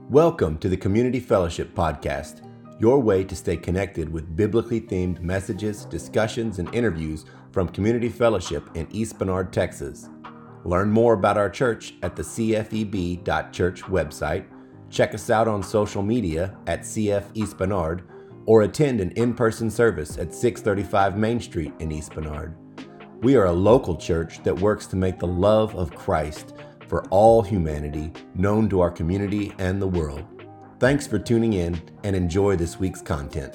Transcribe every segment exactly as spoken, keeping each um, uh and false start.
Welcome to the Community Fellowship Podcast, your way to stay connected with biblically themed messages, discussions, and interviews from Community Fellowship in East Bernard, Texas. Learn more about our church at the c f e b dot church website, check us out on social media at C F East Bernard, or attend an in-person service at six thirty-five Main Street in East Bernard. We are a local church that works to make the love of Christ for all humanity known to our community and the world. Thanks for tuning in and enjoy this week's content.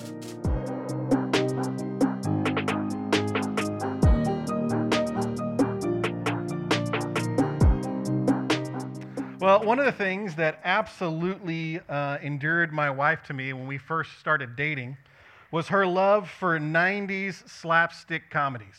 Well, one of the things that absolutely uh, endeared my wife to me when we first started dating was her love for nineties slapstick comedies.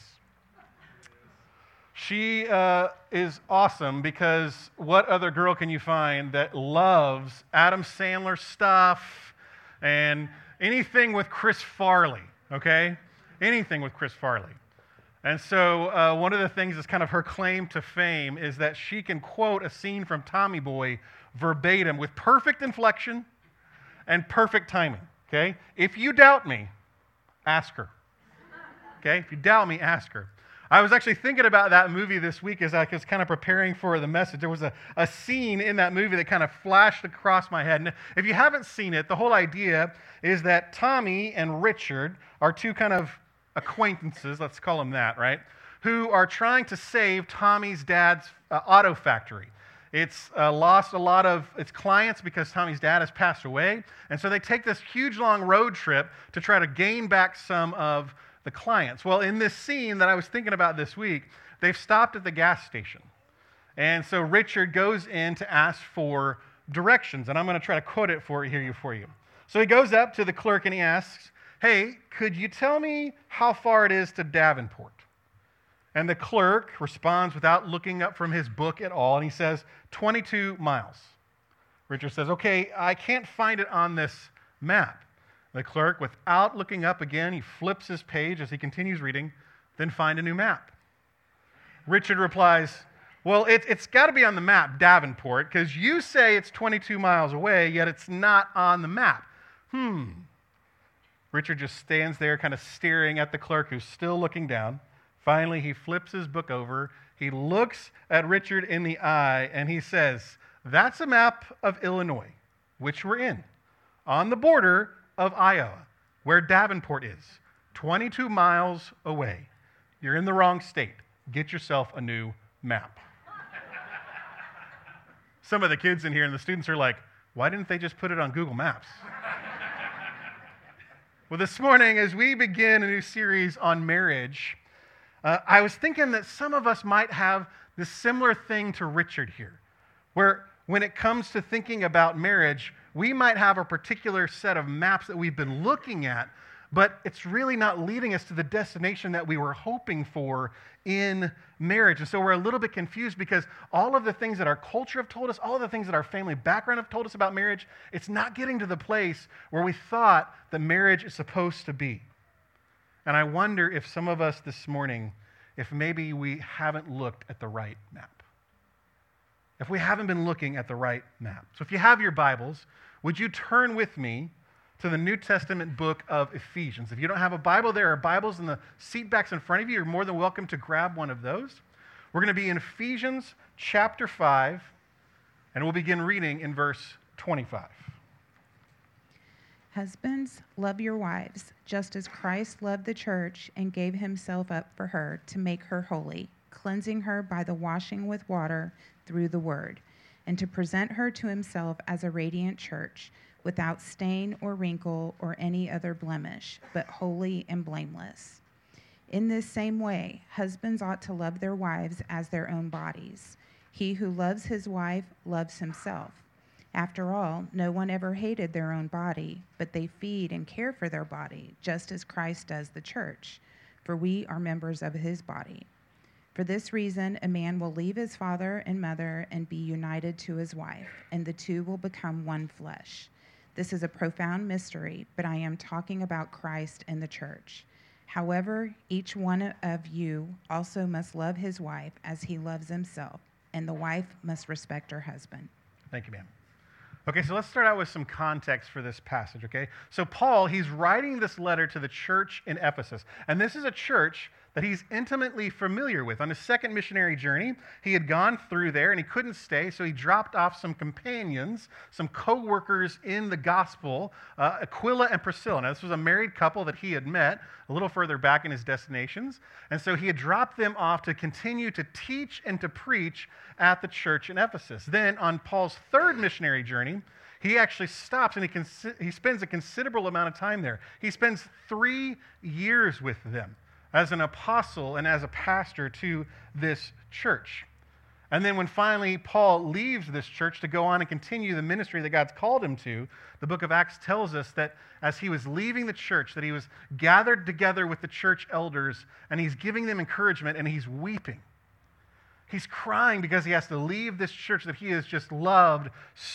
She uh, is awesome because what other girl can you find that loves Adam Sandler stuff and anything with Chris Farley, okay? Anything with Chris Farley. And so uh, one of the things that's kind of her claim to fame is that she can quote a scene from Tommy Boy verbatim with perfect inflection and perfect timing, okay? If you doubt me, ask her, okay? If you doubt me, ask her. I was actually thinking about that movie this week as I was kind of preparing for the message. There was a, a scene in that movie that kind of flashed across my head. And if you haven't seen it, the whole idea is that Tommy and Richard are two kind of acquaintances, let's call them that, right, who are trying to save Tommy's dad's uh, auto factory. It's uh, lost a lot of its clients because Tommy's dad has passed away. And so they take this huge long road trip to try to gain back some of the clients. Well, in this scene that I was thinking about this week, they've stopped at the gas station. And so Richard goes in to ask for directions, and I'm going to try to quote it for here for you. So he goes up to the clerk and he asks, "Hey, could you tell me how far it is to Davenport?" And the clerk responds without looking up from his book at all, and he says, twenty-two miles. Richard says, "Okay, I can't find it on this map." The clerk, without looking up again, he flips his page as he continues reading, "Then find a new map." Richard replies, "Well, it, it's got to be on the map, Davenport, because you say it's twenty-two miles away, yet it's not on the map." Hmm. Richard just stands there kind of staring at the clerk who's still looking down. Finally, he flips his book over. He looks at Richard in the eye, and he says, "That's a map of Illinois, which we're in, on the border of Iowa, where Davenport is, twenty-two miles away. You're in the wrong state. Get yourself a new map." Some of the kids in here and the students are like, why didn't they just put it on Google Maps? Well, this morning, as we begin a new series on marriage, uh, I was thinking that some of us might have this similar thing to Richard here, where when it comes to thinking about marriage, we might have a particular set of maps that we've been looking at, but it's really not leading us to the destination that we were hoping for in marriage. And so we're a little bit confused because all of the things that our culture have told us, all of the things that our family background have told us about marriage, it's not getting to the place where we thought that marriage is supposed to be. And I wonder if some of us this morning, if maybe we haven't looked at the right map. If we haven't been looking at the right map. So if you have your Bibles, would you turn with me to the New Testament book of Ephesians? If you don't have a Bible, there are Bibles in the seat backs in front of you. You're more than welcome to grab one of those. We're going to be in Ephesians chapter five, and we'll begin reading in verse twenty-five. Husbands, love your wives, just as Christ loved the church and gave himself up for her to make her holy, cleansing her by the washing with water through the word, and to present her to himself as a radiant church, without stain or wrinkle or any other blemish, but holy and blameless. In this same way, husbands ought to love their wives as their own bodies. He who loves his wife loves himself. After all, no one ever hated their own body, but they feed and care for their body, just as Christ does the church, for we are members of his body. For this reason, a man will leave his father and mother and be united to his wife, and the two will become one flesh. This is a profound mystery, but I am talking about Christ and the church. However, each one of you also must love his wife as he loves himself, and the wife must respect her husband. Thank you, ma'am. Okay, so let's start out with some context for this passage, okay? So Paul, he's writing this letter to the church in Ephesus, and this is a church that he's intimately familiar with. On his second missionary journey, he had gone through there and he couldn't stay, so he dropped off some companions, some co-workers in the gospel, uh, Aquila and Priscilla. Now, this was a married couple that he had met a little further back in his destinations, and so he had dropped them off to continue to teach and to preach at the church in Ephesus. Then, on Paul's third missionary journey, he actually stops and he, cons- he spends a considerable amount of time there. He spends three years with them as an apostle and as a pastor to this church. And then when finally Paul leaves this church to go on and continue the ministry that God's called him to, the book of Acts tells us that as he was leaving the church, that he was gathered together with the church elders, and he's giving them encouragement, and he's weeping. He's crying because he has to leave this church that he has just loved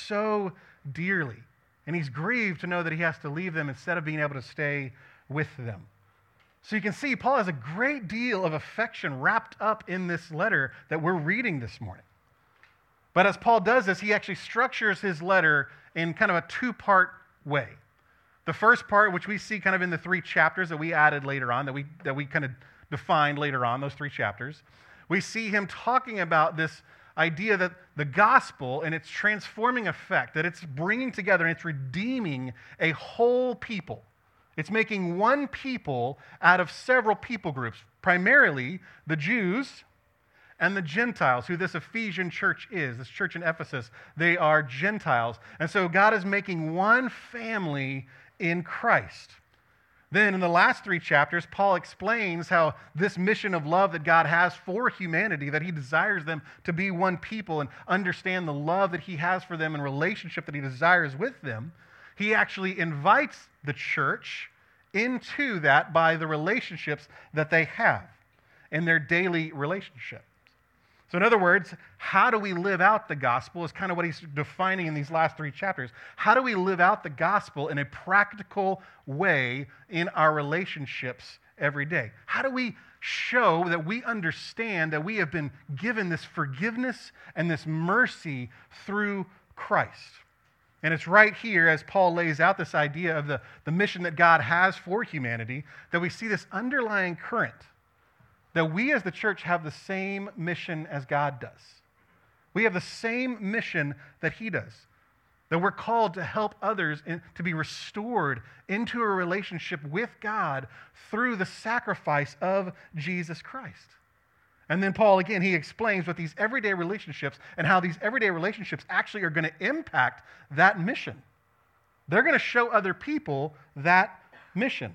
so dearly. And he's grieved to know that he has to leave them instead of being able to stay with them. So you can see Paul has a great deal of affection wrapped up in this letter that we're reading this morning. But as Paul does this, he actually structures his letter in kind of a two-part way. The first part, which we see kind of in the three chapters that we added later on, that we, that we kind of defined later on, those three chapters, we see him talking about this idea that the gospel and its transforming effect, that it's bringing together and it's redeeming a whole people. It's making one people out of several people groups, primarily the Jews and the Gentiles, who this Ephesian church is. This church in Ephesus, they are Gentiles. And so God is making one family in Christ. Then in the last three chapters, Paul explains how this mission of love that God has for humanity, that he desires them to be one people and understand the love that he has for them and relationship that he desires with them, he actually invites the church into that by the relationships that they have in their daily relationships. So in other words, how do we live out the gospel is kind of what he's defining in these last three chapters. How do we live out the gospel in a practical way in our relationships every day? How do we show that we understand that we have been given this forgiveness and this mercy through Christ? And it's right here, as Paul lays out this idea of the, the mission that God has for humanity, that we see this underlying current, that we as the church have the same mission as God does. We have the same mission that he does, that we're called to help others in, to be restored into a relationship with God through the sacrifice of Jesus Christ. And then Paul, again, he explains what these everyday relationships and how these everyday relationships actually are going to impact that mission. They're going to show other people that mission.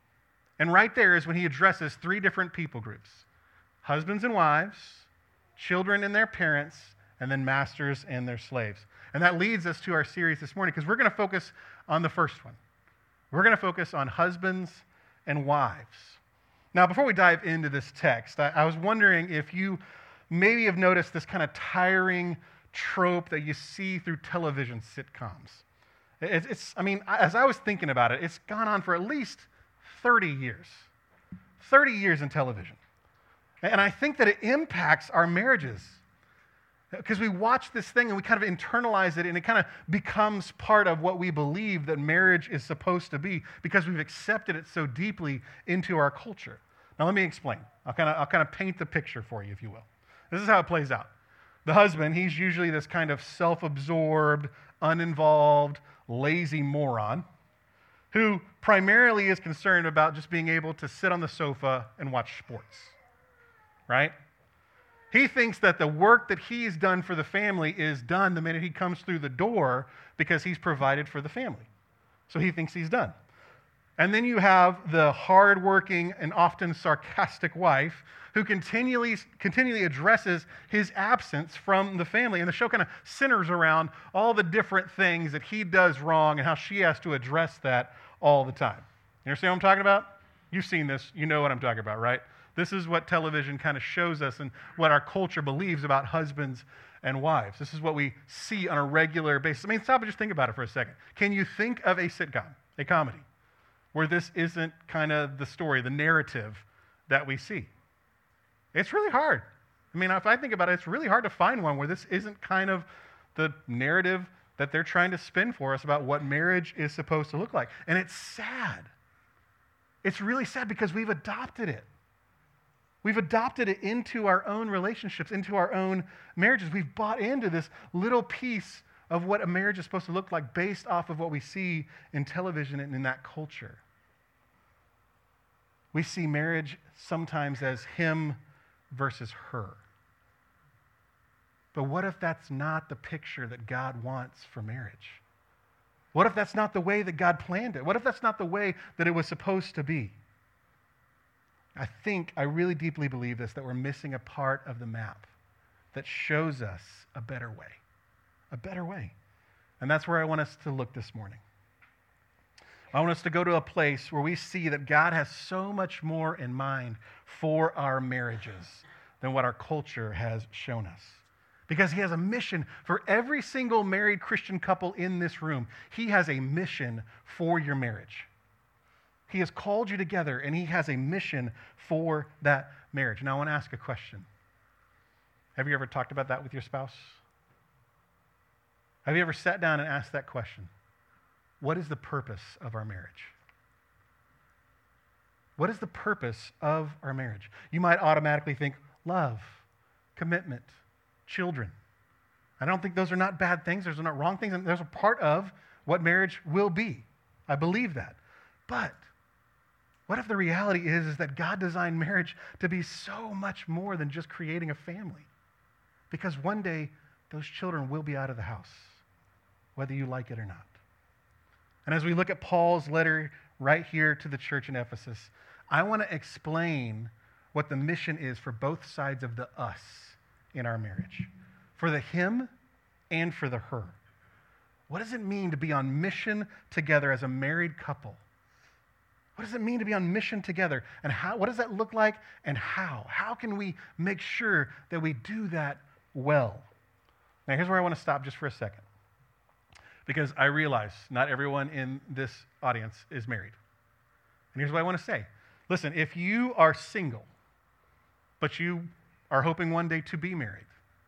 And right there is when he addresses three different people groups: husbands and wives, children and their parents, and then masters and their slaves. And that leads us to our series this morning, because we're going to focus on the first one. We're going to focus on husbands and wives. Now, before we dive into this text, I, I was wondering if you maybe have noticed this kind of tiring trope that you see through television sitcoms. It, it's, I mean, as I was thinking about it, it's gone on for at least thirty years. thirty years in television. And I think that it impacts our marriages, because we watch this thing and we kind of internalize it, and it kind of becomes part of what we believe that marriage is supposed to be, because we've accepted it so deeply into our culture. Now let me explain. I'll kind of I'll kind of paint the picture for you, if you will. This is how it plays out. The husband, he's usually this kind of self-absorbed, uninvolved, lazy moron who primarily is concerned about just being able to sit on the sofa and watch sports, right? He thinks that the work that he's done for the family is done the minute he comes through the door, because he's provided for the family. So he thinks he's done. And then you have the hardworking and often sarcastic wife who continually, continually addresses his absence from the family. And the show kind of centers around all the different things that he does wrong and how she has to address that all the time. You understand what I'm talking about? You've seen this. You know what I'm talking about, right? This is what television kind of shows us and what our culture believes about husbands and wives. This is what we see on a regular basis. I mean, stop and just think about it for a second. Can you think of a sitcom, a comedy, where this isn't kind of the story, the narrative that we see? It's really hard. I mean, if I think about it, it's really hard to find one where this isn't kind of the narrative that they're trying to spin for us about what marriage is supposed to look like. And it's sad. It's really sad because we've adopted it. We've adopted it into our own relationships, into our own marriages. We've bought into this little piece of what a marriage is supposed to look like based off of what we see in television and in that culture. We see marriage sometimes as him versus her. But what if that's not the picture that God wants for marriage? What if that's not the way that God planned it? What if that's not the way that it was supposed to be? I think, I really deeply believe this, that we're missing a part of the map that shows us a better way. A better way. And that's where I want us to look this morning. I want us to go to a place where we see that God has so much more in mind for our marriages than what our culture has shown us. Because he has a mission for every single married Christian couple in this room. He has a mission for your marriage. He has called you together, and he has a mission for that marriage. Now, I want to ask a question. Have you ever talked about that with your spouse? Have you ever sat down and asked that question? What is the purpose of our marriage? What is the purpose of our marriage? You might automatically think love, commitment, children. I don't think those are not bad things. Those are not wrong things. And those are part of what marriage will be. I believe that. But what if the reality is, is that God designed marriage to be so much more than just creating a family? Because one day, those children will be out of the house, whether you like it or not. And as we look at Paul's letter right here to the church in Ephesus, I want to explain what the mission is for both sides of the us in our marriage, for the him and for the her. What does it mean to be on mission together as a married couple? What does it mean to be on mission together? And how? What does that look like? And how? How can we make sure that we do that well? Now, here's where I want to stop just for a second. Because I realize not everyone in this audience is married. And here's what I want to say. Listen, if you are single, but you are hoping one day to be married,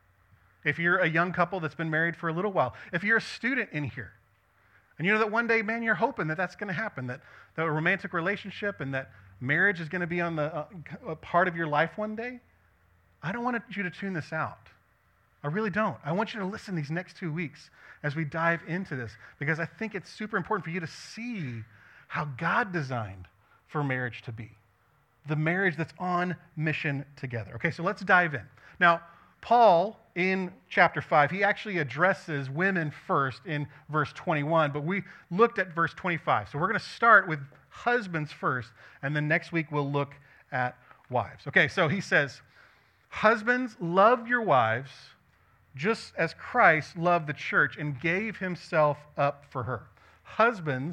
if you're a young couple that's been married for a little while, if you're a student in here, and you know that one day, man, you're hoping that that's going to happen, that, that a romantic relationship and that marriage is going to be on the uh, a part of your life one day, I don't want you to tune this out. I really don't. I want you to listen these next two weeks as we dive into this, because I think it's super important for you to see how God designed for marriage to be. The marriage that's on mission together. Okay, so let's dive in. Now, Paul, in chapter five, he actually addresses women first in verse twenty-one, but we looked at verse twenty-five. So we're going to start with husbands first, and then next week we'll look at wives. Okay, so he says, husbands, love your wives just as Christ loved the church and gave himself up for her. Husbands,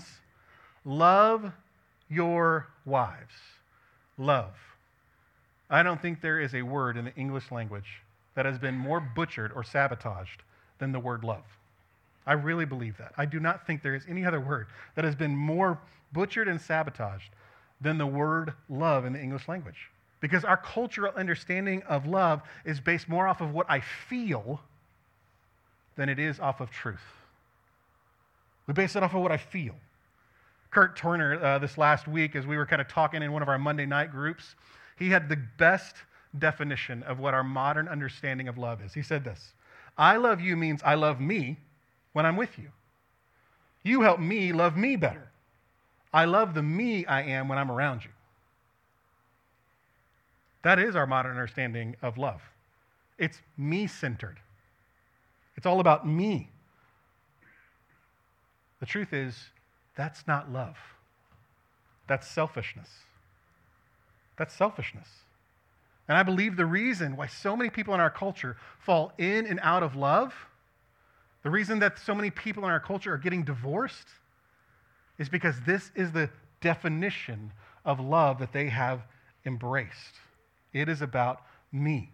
love your wives. Love. I don't think there is a word in the English language that has been more butchered or sabotaged than the word love. I really believe that. I do not think there is any other word that has been more butchered and sabotaged than the word love in the English language. Because our cultural understanding of love is based more off of what I feel than it is off of truth. We base it off of what I feel. Kurt Turner, uh, this last week, as we were kind of talking in one of our Monday night groups, he had the best definition of what our modern understanding of love is. He said this: I love you means I love me when I'm with you. You help me love me better. I love the me I am when I'm around you. That is our modern understanding of love. It's me-centered. It's all about me. The truth is, that's not love. That's selfishness. That's selfishness. And I believe the reason why so many people in our culture fall in and out of love, the reason that so many people in our culture are getting divorced, is because this is the definition of love that they have embraced. It is about me.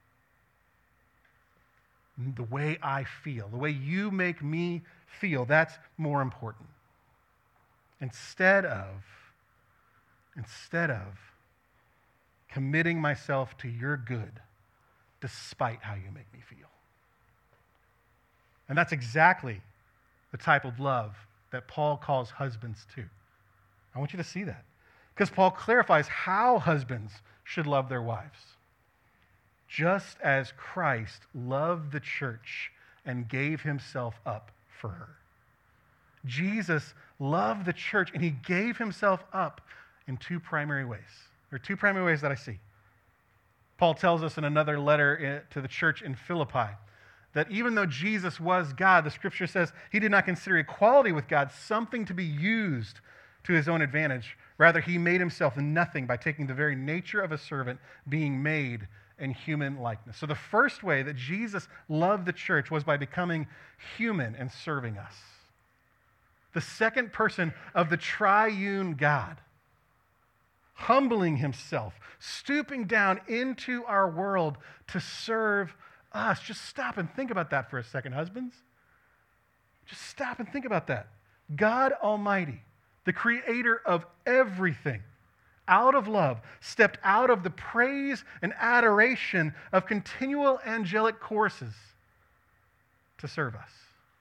The way I feel, the way you make me feel, that's more important. Instead of, instead of committing myself to your good despite how you make me feel. And that's exactly the type of love that Paul calls husbands to. I want you to see that. Because Paul clarifies how husbands should love their wives. Just as Christ loved the church and gave himself up for her. Jesus loved the church and he gave himself up in two primary ways. There are two primary ways that I see. Paul tells us in another letter to the church in Philippi that even though Jesus was God, the scripture says he did not consider equality with God something to be used to his own advantage. Rather, he made himself nothing by taking the very nature of a servant, being made in human likeness. So the first way that Jesus loved the church was by becoming human and serving us. The second person of the triune God, humbling himself, stooping down into our world to serve us. Just stop and think about that for a second, husbands. Just stop and think about that. God Almighty, the creator of everything, out of love, stepped out of the praise and adoration of continual angelic choruses to serve us.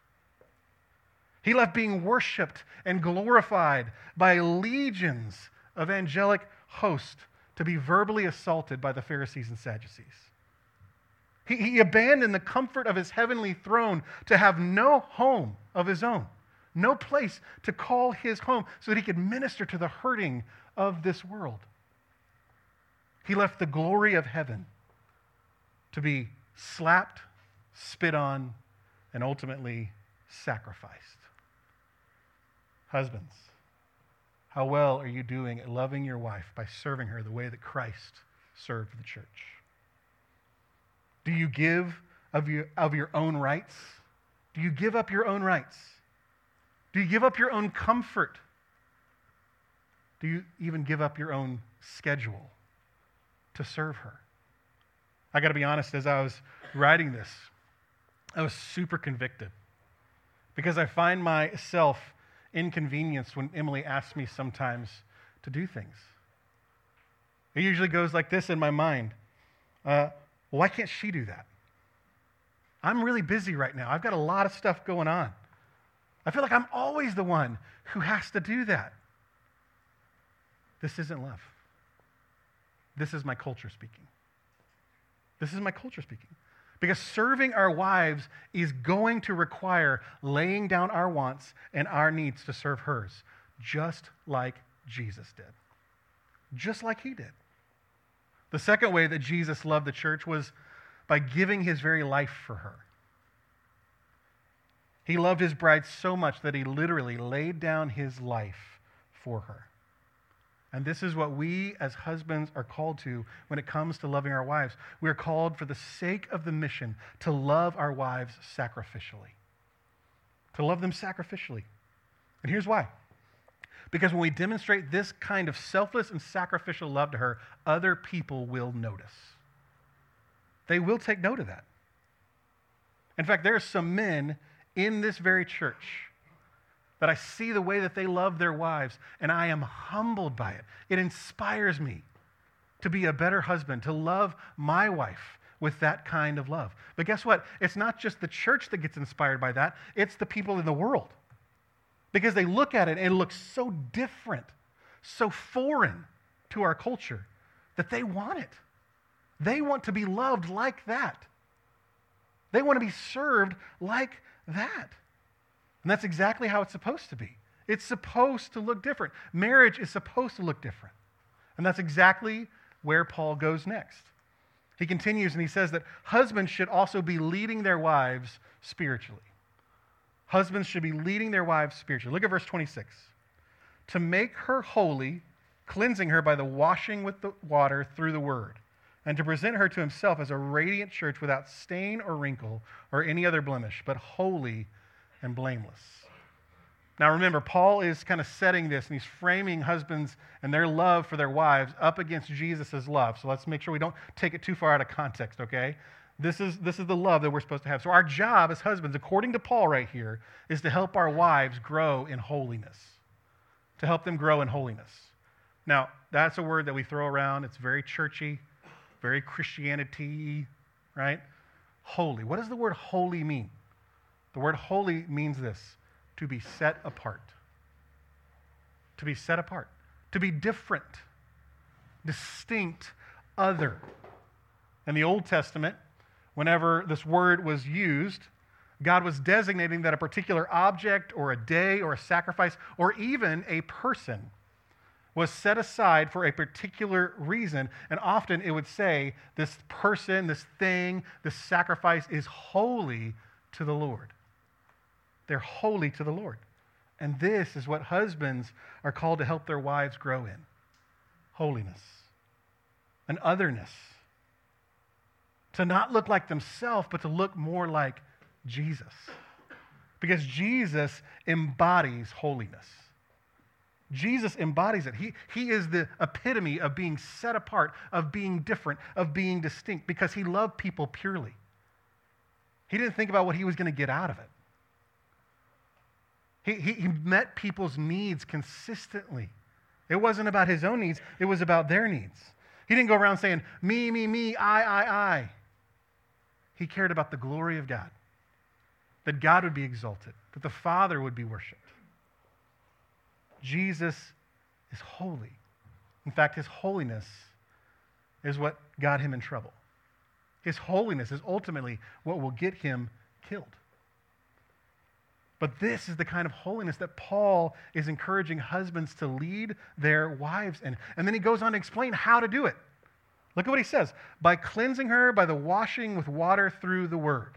He left being worshiped and glorified by legions of angelic hosts to be verbally assaulted by the Pharisees and Sadducees. He, he abandoned the comfort of his heavenly throne to have no home of his own, no place to call his home so that he could minister to the hurting of this world. He left the glory of heaven to be slapped, spit on, and ultimately sacrificed. Husbands, how well are you doing at loving your wife by serving her the way that Christ served the church? Do you give of your, of your own rights? Do you give up your own rights? Do you give up your own comfort? Do you even give up your own schedule to serve her? I got to be honest, as I was writing this, I was super convicted because I find myself inconvenienced when Emily asks me sometimes to do things. It usually goes like this in my mind. Uh, why can't she do that? I'm really busy right now. I've got a lot of stuff going on. I feel like I'm always the one who has to do that. This isn't love. This is my culture speaking. This is my culture speaking. Because serving our wives is going to require laying down our wants and our needs to serve hers, just like Jesus did. Just like he did. The second way that Jesus loved the church was by giving his very life for her. He loved his bride so much that he literally laid down his life for her. And this is what we as husbands are called to when it comes to loving our wives. We are called for the sake of the mission to love our wives sacrificially. To love them sacrificially. And here's why. Because when we demonstrate this kind of selfless and sacrificial love to her, other people will notice. They will take note of that. In fact, there are some men in this very church that I see the way that they love their wives, and I am humbled by it. It inspires me to be a better husband, to love my wife with that kind of love. But guess what? It's not just the church that gets inspired by that, it's the people in the world. Because they look at it and it looks so different, so foreign to our culture, that they want it. They want to be loved like that. They want to be served like that. And that's exactly how it's supposed to be. It's supposed to look different. Marriage is supposed to look different. And that's exactly where Paul goes next. He continues and he says that husbands should also be leading their wives spiritually. Husbands should be leading their wives spiritually. Look at verse twenty-six. To make her holy, cleansing her by the washing with the water through the word, and to present her to himself as a radiant church without stain or wrinkle or any other blemish, but holy and blameless. Now remember, Paul is kind of setting this, and he's framing husbands and their love for their wives up against Jesus' love. So let's make sure we don't take it too far out of context, okay? This is, this is the love that we're supposed to have. So our job as husbands, according to Paul right here, is to help our wives grow in holiness. To help them grow in holiness. Now, that's a word that we throw around. It's very churchy, very Christianity, right? Holy. What does the word holy mean? The word holy means this: to be set apart. To be set apart. To be different, distinct, other. In the Old Testament, whenever this word was used, God was designating that a particular object or a day or a sacrifice or even a person was set aside for a particular reason. And often it would say this person, this thing, this sacrifice is holy to the Lord. They're holy to the Lord. And this is what husbands are called to help their wives grow in. Holiness. An otherness. To not look like themselves, but to look more like Jesus. Because Jesus embodies holiness. Jesus embodies it. He, he is the epitome of being set apart, of being different, of being distinct, because he loved people purely. He didn't think about what he was going to get out of it. He, he, he met people's needs consistently. It wasn't about his own needs. It was about their needs. He didn't go around saying, me, me, me, I, I, I. He cared about the glory of God, that God would be exalted, that the Father would be worshiped. Jesus is holy. In fact, his holiness is what got him in trouble. His holiness is ultimately what will get him killed. But this is the kind of holiness that Paul is encouraging husbands to lead their wives in. And then he goes on to explain how to do it. Look at what he says. By cleansing her by the washing with water through the word.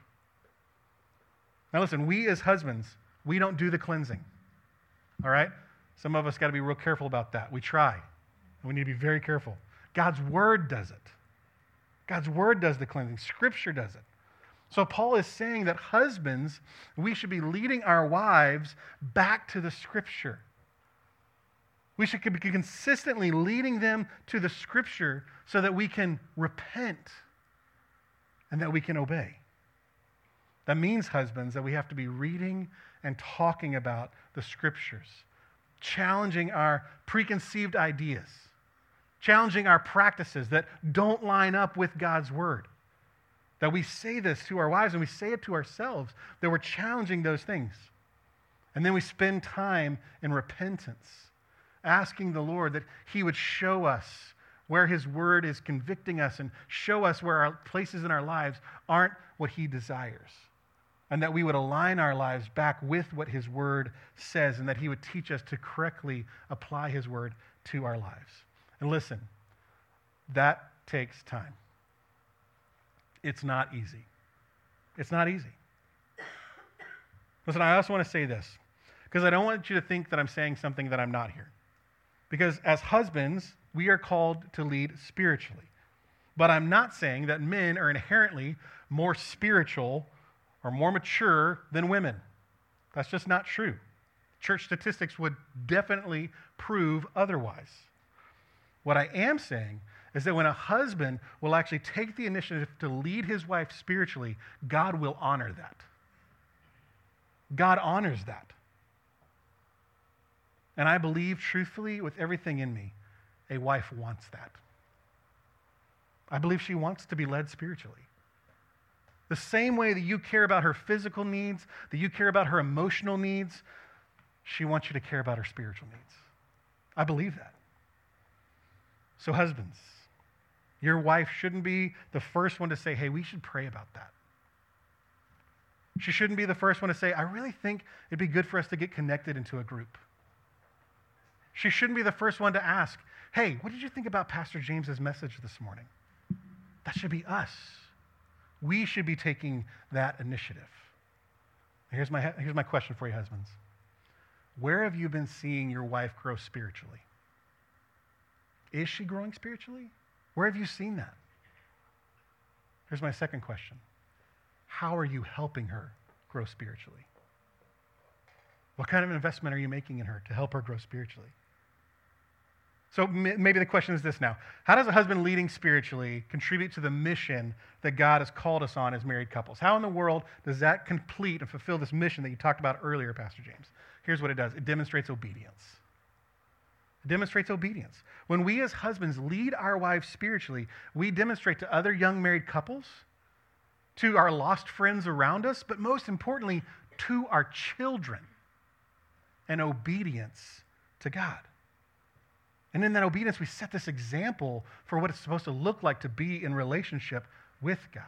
Now listen, we as husbands, we don't do the cleansing. All right? Some of us got to be real careful about that. We try. And we need to be very careful. God's word does it. God's word does the cleansing. Scripture does it. So Paul is saying that husbands, we should be leading our wives back to the Scripture. We should be consistently leading them to the Scripture so that we can repent and that we can obey. That means, husbands, that we have to be reading and talking about the Scriptures, challenging our preconceived ideas, challenging our practices that don't line up with God's Word. That we say this to our wives and we say it to ourselves, that we're challenging those things. And then we spend time in repentance, asking the Lord that he would show us where his word is convicting us and show us where our places in our lives aren't what he desires. And that we would align our lives back with what his word says, and that he would teach us to correctly apply his word to our lives. And listen, that takes time. It's not easy. It's not easy. Listen, I also want to say this, because I don't want you to think that I'm saying something that I'm not here. Because as husbands, we are called to lead spiritually. But I'm not saying that men are inherently more spiritual or more mature than women. That's just not true. Church statistics would definitely prove otherwise. What I am saying is that when a husband will actually take the initiative to lead his wife spiritually, God will honor that. God honors that. And I believe truthfully with everything in me, a wife wants that. I believe she wants to be led spiritually. The same way that you care about her physical needs, that you care about her emotional needs, she wants you to care about her spiritual needs. I believe that. So husbands, your wife shouldn't be the first one to say, hey, we should pray about that. She shouldn't be the first one to say, I really think it'd be good for us to get connected into a group. She shouldn't be the first one to ask, hey, what did you think about Pastor James's message this morning? That should be us. We should be taking that initiative. Here's my, here's my question for you, husbands. Where have you been seeing your wife grow spiritually? Is she growing spiritually? Where have you seen that? Here's my second question. How are you helping her grow spiritually? What kind of investment are you making in her to help her grow spiritually? So maybe the question is this now. How does a husband leading spiritually contribute to the mission that God has called us on as married couples? How in the world does that complete and fulfill this mission that you talked about earlier, Pastor James? Here's what it does. It demonstrates obedience. It demonstrates obedience. When we as husbands lead our wives spiritually, we demonstrate to other young married couples, to our lost friends around us, but most importantly, to our children, and obedience to God. And in that obedience, we set this example for what it's supposed to look like to be in relationship with God.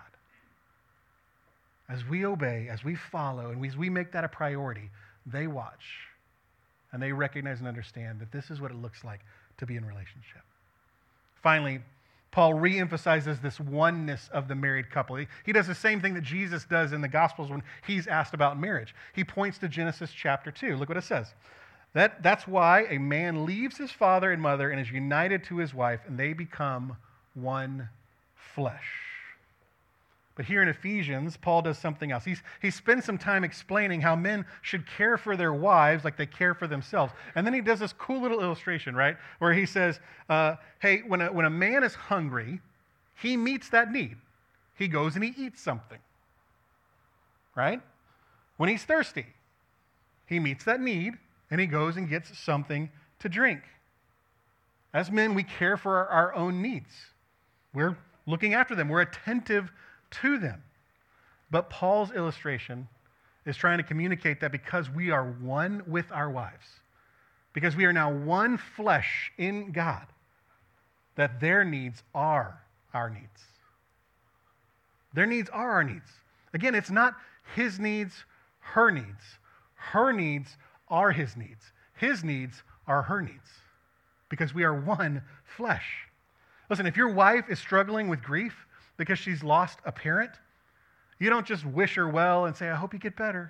As we obey, as we follow, and as we make that a priority, they watch and they recognize and understand that this is what it looks like to be in relationship. Finally, Paul reemphasizes this oneness of the married couple. He, he does the same thing that Jesus does in the Gospels when he's asked about marriage. He points to Genesis chapter two. Look what it says. That, that's why a man leaves his father and mother and is united to his wife, and they become one flesh. But here in Ephesians, Paul does something else. He's, he spends some time explaining how men should care for their wives like they care for themselves. And then he does this cool little illustration, right, where he says, uh, hey, when a, when a man is hungry, he meets that need. He goes and he eats something, right? When he's thirsty, he meets that need and he goes and gets something to drink. As men, we care for our, our own needs. We're looking after them. We're attentive to them. But Paul's illustration is trying to communicate that because we are one with our wives, because we are now one flesh in God, that their needs are our needs. Their needs are our needs. Again, it's not his needs, her needs. Her needs are his needs. His needs are her needs, because we are one flesh. Listen, if your wife is struggling with grief because she's lost a parent, you don't just wish her well and say, I hope you get better.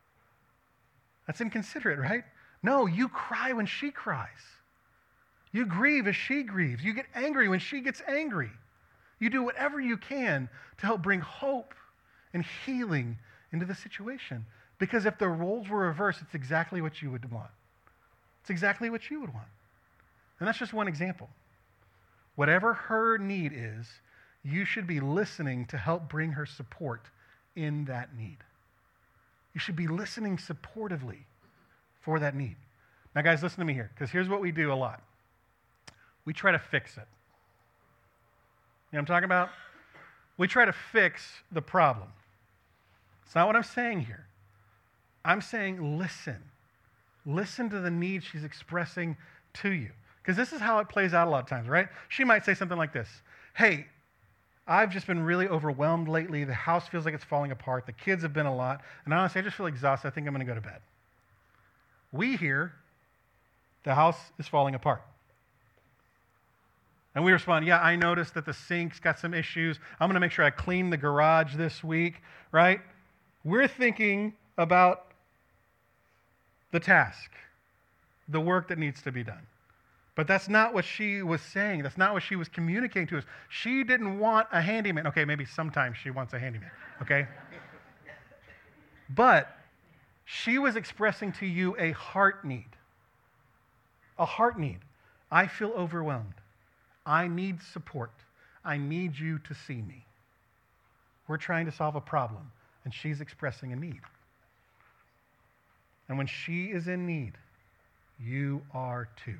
That's inconsiderate, right? No, you cry when she cries. You grieve as she grieves. You get angry when she gets angry. You do whatever you can to help bring hope and healing into the situation. Because if the roles were reversed, it's exactly what you would want. It's exactly what you would want. And that's just one example. Whatever her need is, you should be listening to help bring her support in that need. You should be listening supportively for that need. Now, guys, listen to me here, because here's what we do a lot. We try to fix it. You know what I'm talking about? We try to fix the problem. It's not what I'm saying here. I'm saying listen. Listen to the need she's expressing to you. Because this is how it plays out a lot of times, right? She might say something like this. Hey, I've just been really overwhelmed lately. The house feels like it's falling apart. The kids have been a lot. And honestly, I just feel exhausted. I think I'm going to go to bed. We hear the house is falling apart. And we respond, yeah, I noticed that the sink's got some issues. I'm going to make sure I clean the garage this week, right? We're thinking about the task, the work that needs to be done. But that's not what she was saying. That's not what she was communicating to us. She didn't want a handyman. Okay, maybe sometimes she wants a handyman, okay? But she was expressing to you a heart need. A heart need. I feel overwhelmed. I need support. I need you to see me. We're trying to solve a problem, and she's expressing a need. And when she is in need, you are too.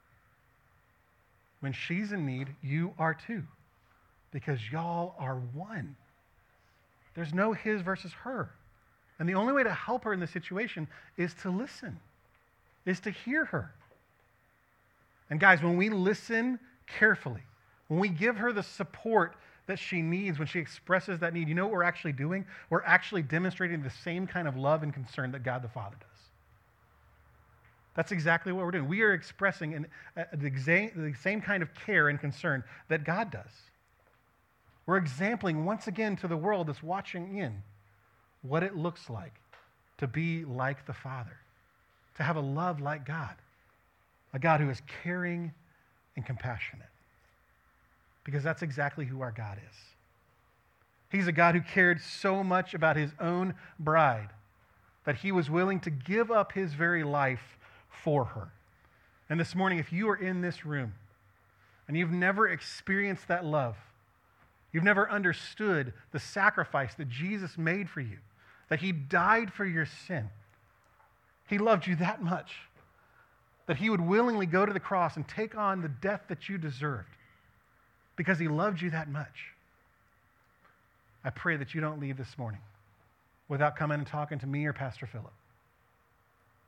When she's in need, you are too, because y'all are one. There's no his versus her. And the only way to help her in this situation is to listen, is to hear her. And guys, when we listen carefully, when we give her the support that she needs, when she expresses that need, you know what we're actually doing? We're actually demonstrating the same kind of love and concern that God the Father does. That's exactly what we're doing. We are expressing an, uh, the, exa- the same kind of care and concern that God does. We're exempling once again to the world that's watching in what it looks like to be like the Father, to have a love like God, a God who is caring and compassionate. Because that's exactly who our God is. He's a God who cared so much about his own bride that he was willing to give up his very life for her. And this morning, if you are in this room and you've never experienced that love, you've never understood the sacrifice that Jesus made for you, that he died for your sin, he loved you that much, that he would willingly go to the cross and take on the death that you deserved because he loved you that much. I pray that you don't leave this morning without coming and talking to me or Pastor Philip.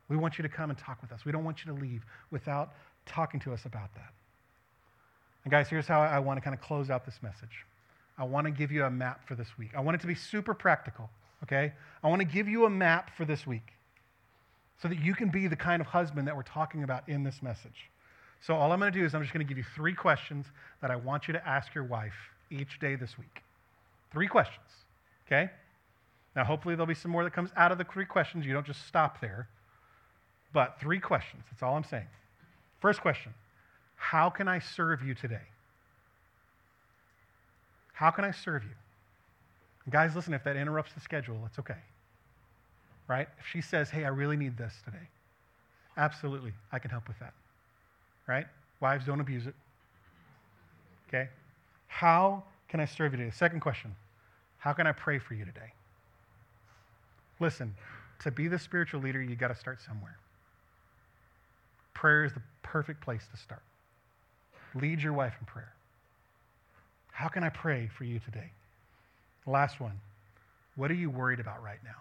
We want you to come and talk with us. We don't want you to leave without talking to us about that. And guys, here's how I want to kind of close out this message. I want to give you a map for this week. I want it to be super practical, okay? I want to give you a map for this week so that you can be the kind of husband that we're talking about in this message. So all I'm going to do is I'm just going to give you three questions that I want you to ask your wife each day this week. Three questions, okay? Now, hopefully there'll be some more that comes out of the three questions. You don't just stop there. But three questions, that's all I'm saying. First question, how can I serve you today? How can I serve you? And guys, listen, if that interrupts the schedule, it's okay. Right? If she says, hey, I really need this today, absolutely, I can help with that. Right? Wives, don't abuse it. Okay? How can I serve you today? Second question, how can I pray for you today? Listen, to be the spiritual leader, you got to start somewhere. Prayer is the perfect place to start. Lead your wife in prayer. How can I pray for you today? Last one, what are you worried about right now?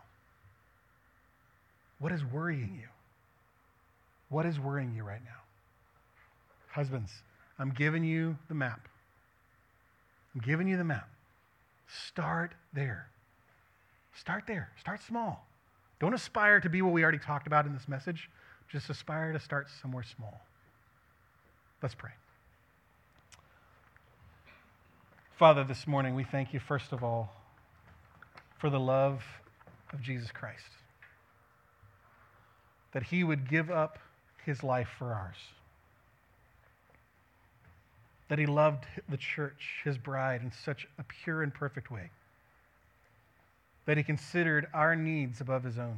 What is worrying you? What is worrying you right now? Husbands, I'm giving you the map. I'm giving you the map. Start there. Start there. Start small. Don't aspire to be what we already talked about in this message. Just aspire to start somewhere small. Let's pray. Father, this morning we thank you, first of all, for the love of Jesus Christ. That he would give up his life for ours. That he loved the church, his bride, in such a pure and perfect way. That he considered our needs above his own.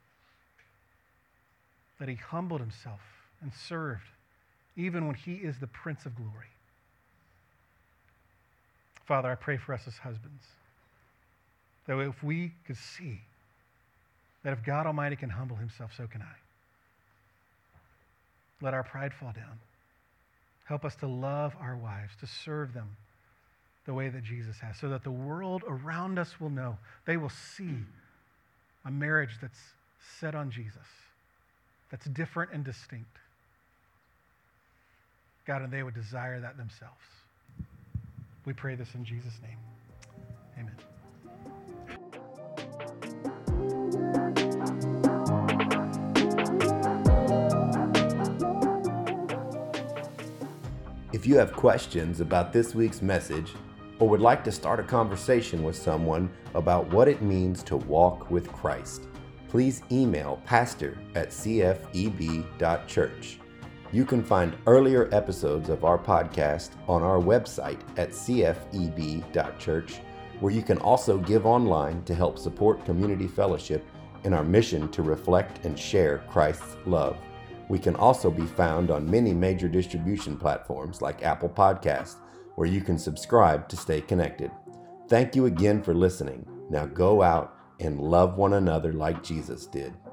That he humbled himself and served, even when he is the Prince of Glory. Father, I pray for us as husbands, that if we could see that if God Almighty can humble himself, so can I. Let our pride fall down. Help us to love our wives, to serve them the way that Jesus has, so that the world around us will know. They will see a marriage that's set on Jesus, that's different and distinct. God, and they would desire that themselves. We pray this in Jesus' name. Amen. If you have questions about this week's message or would like to start a conversation with someone about what it means to walk with Christ, please email pastor at c f e b dot church. You can find earlier episodes of our podcast on our website at c f e b dot church, where you can also give online to help support Community Fellowship in our mission to reflect and share Christ's love. We can also be found on many major distribution platforms like Apple Podcasts, where you can subscribe to stay connected. Thank you again for listening. Now go out and love one another like Jesus did.